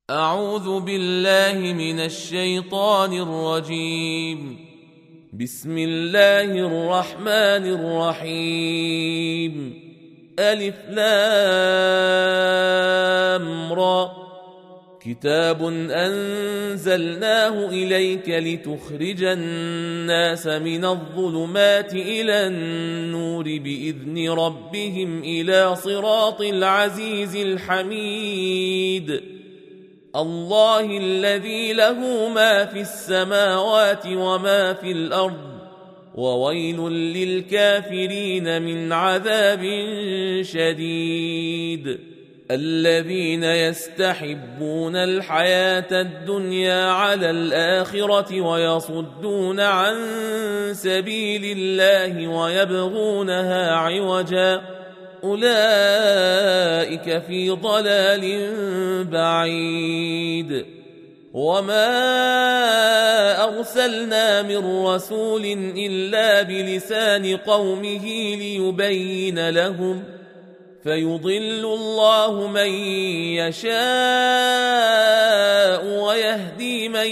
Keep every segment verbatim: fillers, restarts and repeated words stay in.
أعوذ بالله من الشيطان الرجيم. بسم الله الرحمن الرحيم. ألف لام را. كتاب أنزلناه إليك لتخرج الناس من الظلمات إلى النور بإذن ربهم إلى صراط العزيز الحميد. الله الذي له ما في السماوات وما في الأرض، وويل للكافرين من عذاب شديد. الذين يستحبون الحياة الدنيا على الآخرة ويصدون عن سبيل الله ويبغونها عوجا، أولئك في ضلال بعيد. وما أرسلنا من رسول إلا بلسان قومه ليبين لهم، فيضل الله من يشاء ويهدي من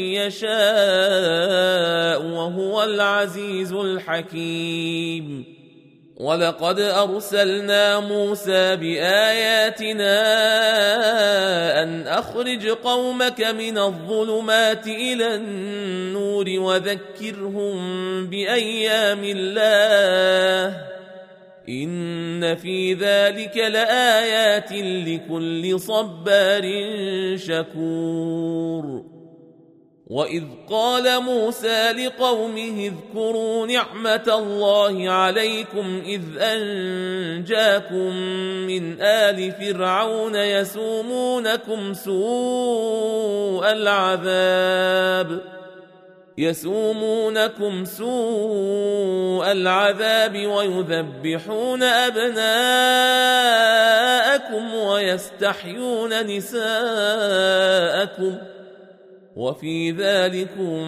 يشاء وهو العزيز الحكيم. ولقد أرسلنا موسى بآياتنا أن أخرج قومك من الظلمات إلى النور وذكرهم بأيام الله، إن في ذلك لآيات لكل صبار شكور. وإذ قال موسى لقومه اذكروا نعمة الله عليكم إذ أنجاكم من آل فرعون يسومونكم سوء العذاب يسومونكم سوء العذاب ويذبحون أبناءكم ويستحيون نساءكم، وفي ذلكم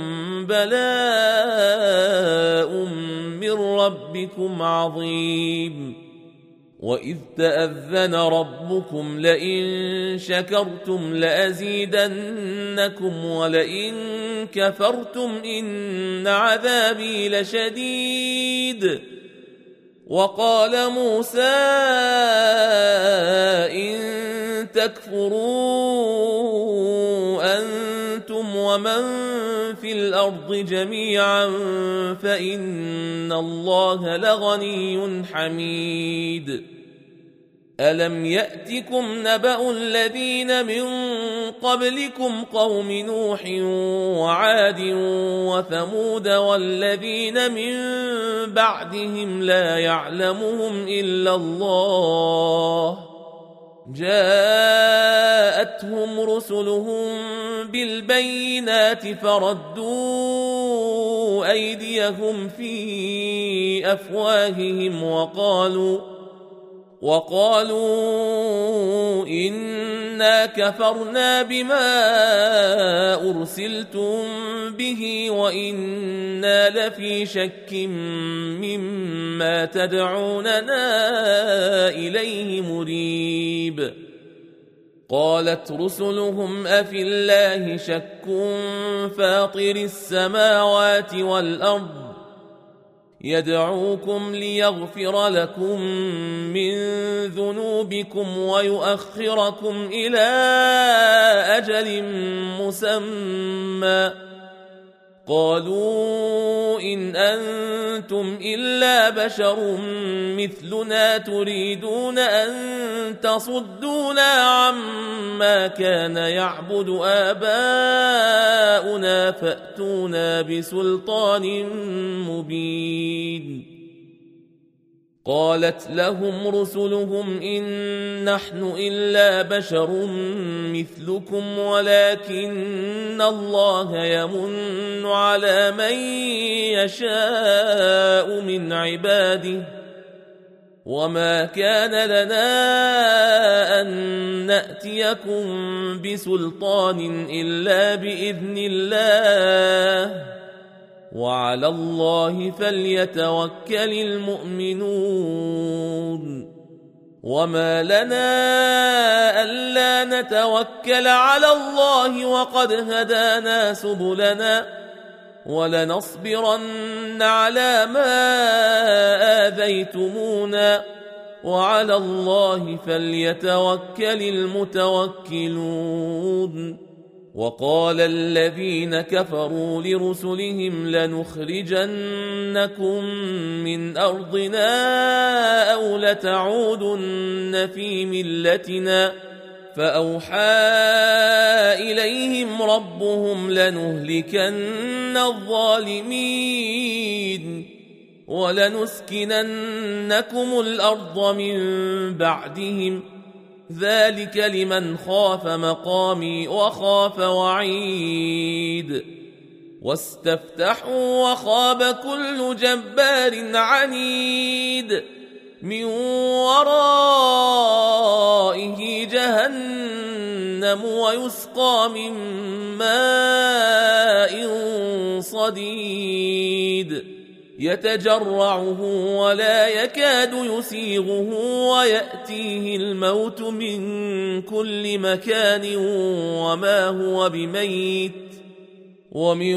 بلاء من ربكم عظيم. وإذ تأذن ربكم لئن شكرتم لأزيدنكم ولئن كفرتم إن عذابي لشديد. وقال موسى إن تكفروا أنتم ومن في الأرض جميعا فإن الله لغني حميد. ألم يأتكم نبأ الذين من قبلكم قوم نوح وعاد وثمود والذين من بعدهم لا يعلمهم إلا الله، جاءتهم رسلهم بالبينات فردوا أيديهم في أفواههم وقالوا وقالوا إنا كفرنا بما أرسلتم به وإنا لفي شك مما تدعوننا إليه مريب. قالت رسلهم أفي الله شك فاطر السماوات والأرض يدعوكم ليغفر لكم من ذنوبكم ويؤخركم إلى أجل مسمى، قالوا إن أنتم إلا بشر مثلنا تريدون أن تصدونا عما كان يعبد آباؤنا فأتونا بسلطان مبين. قالت لهم رسلهم إن نحن إلا بشر مثلكم ولكن الله يمن على من يشاء من عباده، وما كان لنا أن نأتيكم بسلطان إلا بإذن الله، وعلى الله فليتوكل المؤمنون. وما لنا ألا نتوكل على الله وقد هدانا سبلنا ولنصبرن على ما آذيتمونا وعلى الله فليتوكل المتوكلون. وقال الذين كفروا لرسلهم لنخرجنكم من أرضنا أو لتعودن في ملتنا فأوحى إليهم ربهم لنهلكن الظالمين ولنسكننكم الأرض من بعدهم ذلك لمن خاف مقامي وخاف وعيد. واستفتحوا وخاب كل جبار عنيد من ورائه جهنم ويسقى من ماء صديد يتجرعه ولا يكاد يسيغه ويأتيه الموت من كل مكان وما هو بميت ومن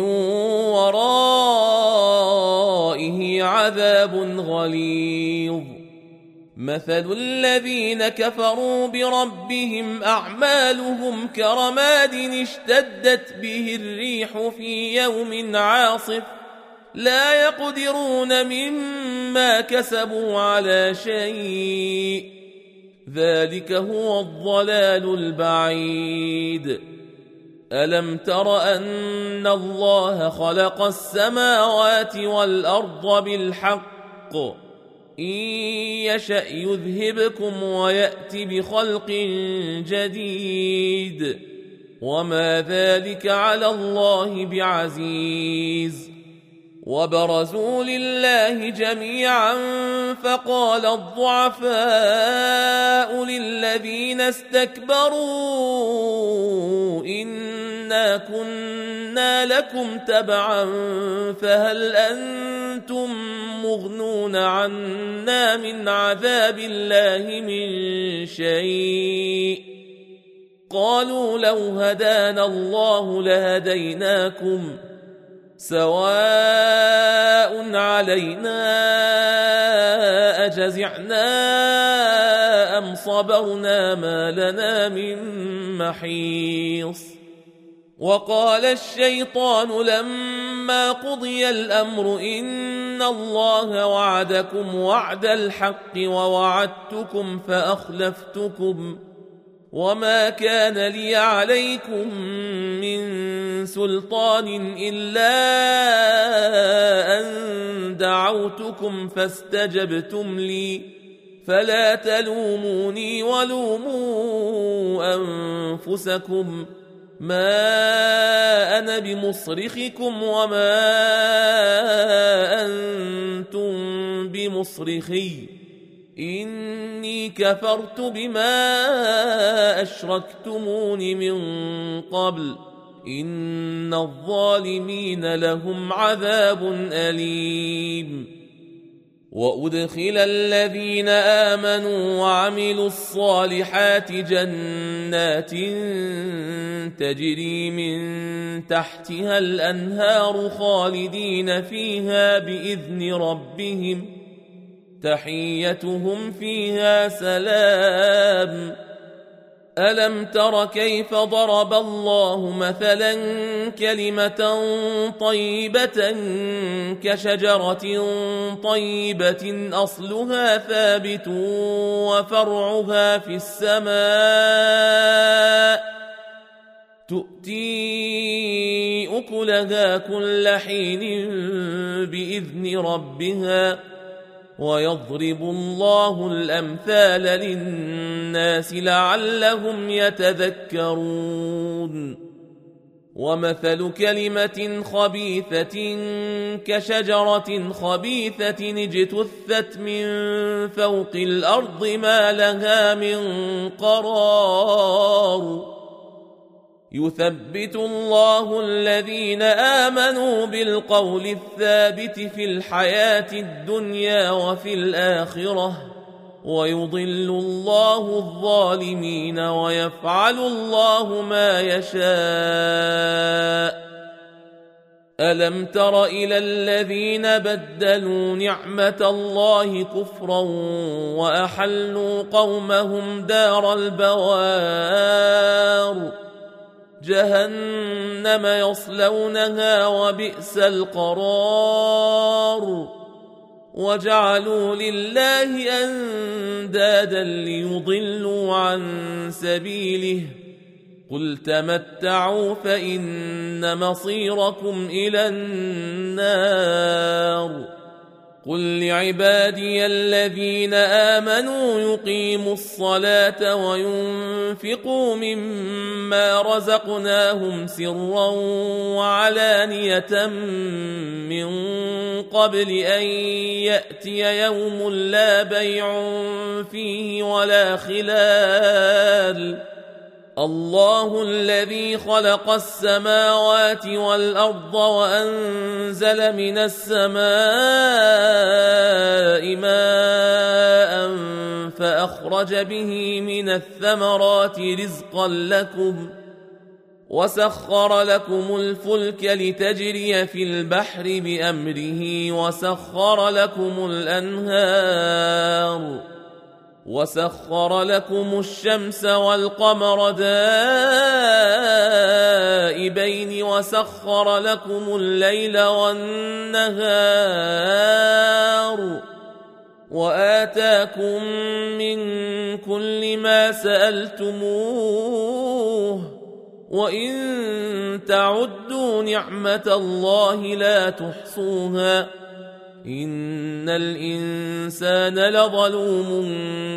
ورائه عذاب غليظ. مثل الذين كفروا بربهم أعمالهم كرماد اشتدت به الريح في يوم عاصف لا يقدرون مما كسبوا على شيء ذلك هو الضلال البعيد. ألم تر أن الله خلق السماوات والأرض بالحق إن يشأ يذهبكم ويأت بخلق جديد وما ذلك على الله بعزيز. وبرزوا لله جميعا فقال الضعفاء للذين استكبروا إنا كنا لكم تبعا فهل أنتم مغنون عنا من عذاب الله من شيء قالوا لو هدانا الله لهديناكم سواء علينا أجزعنا أم صبرنا ما لنا من محيص. وقال الشيطان لما قضي الأمر إن الله وعدكم وعد الحق ووعدتكم فأخلفتكم وما كان لي عليكم من سلطان إلا أن دعوتكم فاستجبتم لي فلا تلوموني ولوموا أنفسكم ما أنا بمصرخكم وما أنتم بمصرخي إني كفرت بما أشركتمون من قبل إن الظالمين لهم عذاب أليم. وأدخل الذين آمنوا وعملوا الصالحات جنات تجري من تحتها الأنهار خالدين فيها بإذن ربهم تحيتهم فيها سلام. ألم تر كيف ضرب الله مثلا كلمة طيبة كشجرة طيبة أصلها ثابت وفرعها في السماء تؤتي أكلها كل حين بإذن ربها ويضرب الله الأمثال للناس لعلهم يتذكرون. ومثل كلمة خبيثة كشجرة خبيثة اجتثت من فوق الأرض ما لها من قرار يثبت الله الذين آمنوا بالقول الثابت في الحياة الدنيا وفي الآخرة ويضل الله الظالمين ويفعل الله ما يشاء. ألم تر إلى الذين بدلوا نعمة الله كفرا وأحلوا قومهم دار البوار جهنم يصلونها وبئس القرار وجعلوا لله أندادا ليضلوا عن سبيله قل تمتعوا فإن مصيركم إلى النار. قل لعبادي الذين آمنوا يقيموا الصلاة وينفقوا مما رزقناهم سرا وعلانية من قبل أن يأتي يوم لا بيع فيه ولا خلال. الله الذي خلق السماوات والأرض وأنزل من السماء ماء فأخرج به من الثمرات رزقا لكم وسخر لكم الفلك لتجري في البحر بأمره وسخر لكم الأنهار وسخر لكم الشمس والقمر دائبين وسخر لكم الليل والنهار وآتاكم من كل ما سألتموه وإن تعدوا نعمة الله لا تحصوها إن الإنسان لظلوم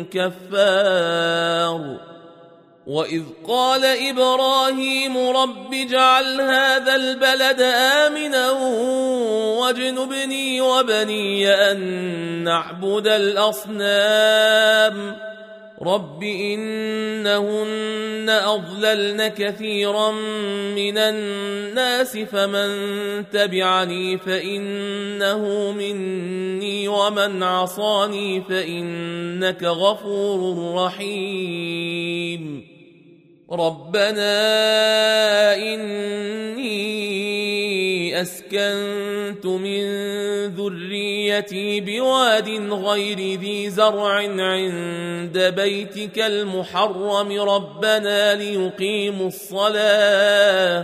كفار. وإذ قال إبراهيم رب اجعل هذا البلد آمنا واجنبني وبني أن نعبد الأصنام رب إنهن أضللن كثيرا من الناس فمن تبعني فإنه مني ومن عصاني فإنك غفور رحيم. ربنا إني أسكنت من ذريتي بواد غير ذي زرع عند بيتك المحرم ربنا ليقيموا الصلاة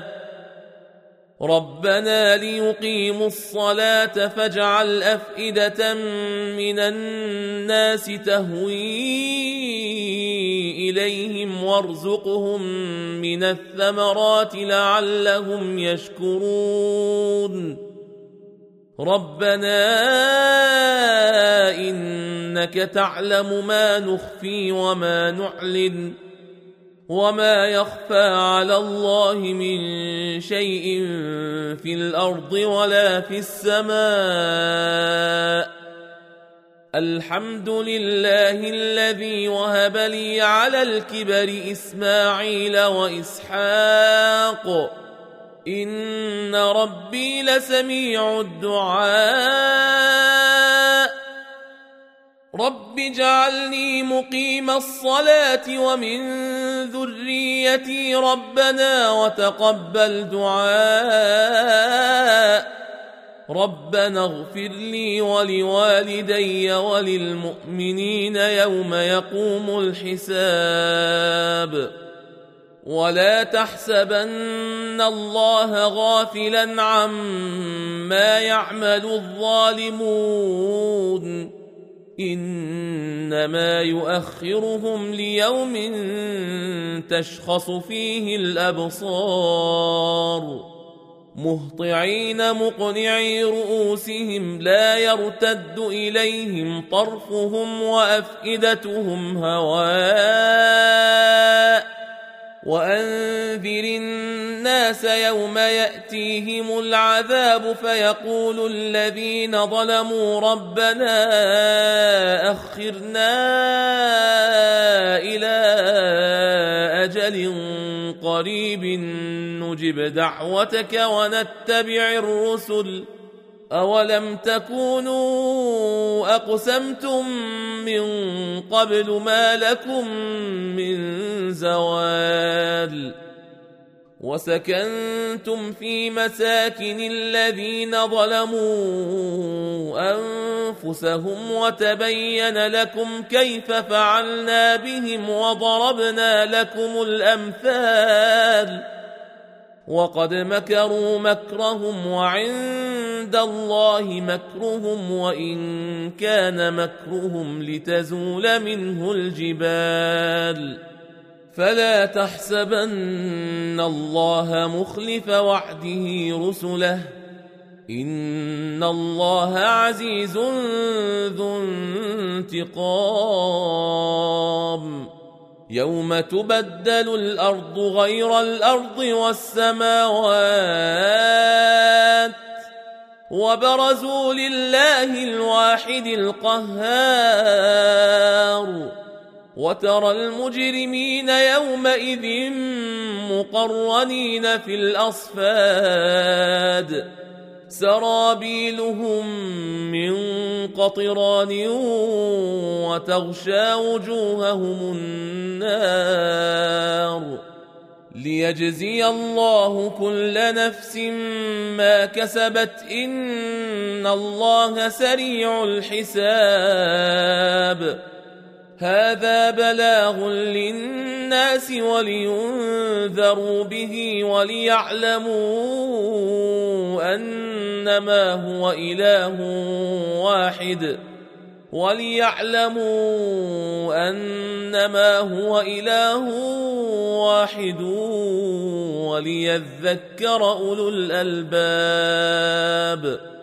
ربنا ليقيموا الصلاة فاجعل أفئدة من الناس تهوي إليهم وارزقهم من الثمرات لعلهم يشكرون. ربنا إنك تعلم ما نخفي وما نعلن وما يخفى على الله من شيء في الأرض ولا في السماء. الحمد لله الذي وهب لي على الكبر إسماعيل وإسحاق إن ربي لسميع الدعاء. رب اجعلني مقيم الصلاة ومن ذريتي ربنا وتقبل دعاء. ربنا اغفر لي ولوالدي وللمؤمنين يوم يقوم الحساب. ولا تحسبن الله غافلا عما يعمل الظالمون إنما يؤخرهم ليوم تشخص فيه الأبصار مهطعين مقنعي رؤوسهم لا يرتد إليهم طرفهم وأفئدتهم هواء. وأنذر الناس يوم يأتيهم العذاب فيقول الذين ظلموا ربنا أخرنا إلى أجل قريب نجب دعوتك ونتبع الرسل أولم تكونوا أقسمتم من قبل ما لكم من زوال وسكنتم في مساكن الذين ظلموا أنفسهم وتبين لكم كيف فعلنا بهم وضربنا لكم الأمثال وقد مكروا مكرهم وعند الله مكرهم وإن كان مكرهم لتزول منه الجبال فلا تحسبن الله مخلف وعده رسله إن الله عزيز ذو انتقام يوم تبدل الأرض غير الأرض والسماوات وبرزوا لله الواحد القهار وترى المجرمين يومئذ مقرنين في الأصفاد سرابيلهم من قطران وتغشى وجوههم النار ليجزي الله كل نفس ما كسبت إن الله سريع الحساب هذا بلاغ للناس ولينذروا به وليعلموا أنما هو إله واحد وليعلموا أنما هو إله واحد وليذكر أولو الألباب.